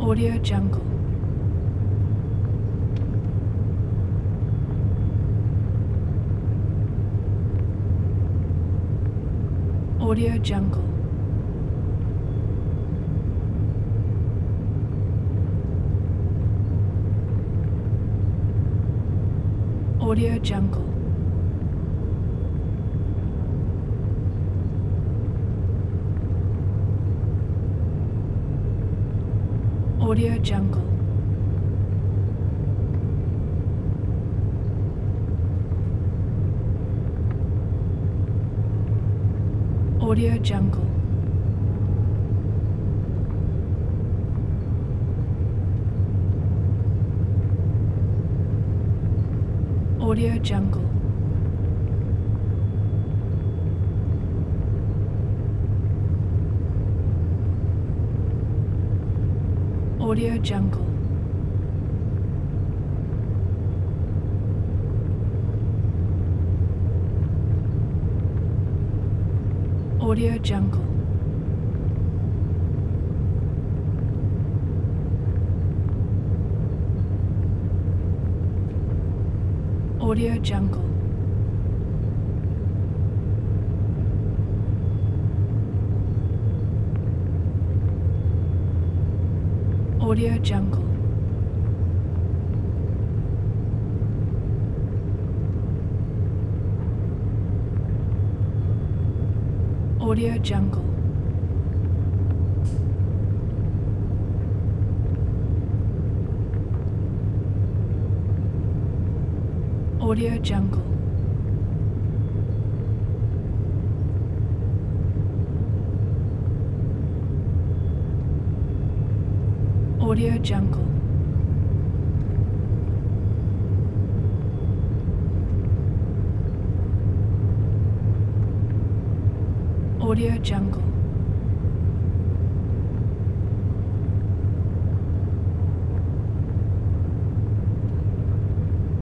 Audio Jungle. Audio Jungle. Audio Jungle. Audio Jungle. Audio Jungle. Audio Jungle. Audio Jungle. Audio Jungle. Audio Jungle. Audio Jungle. Audio Jungle. Audio Jungle. Audio Jungle. Audio Jungle.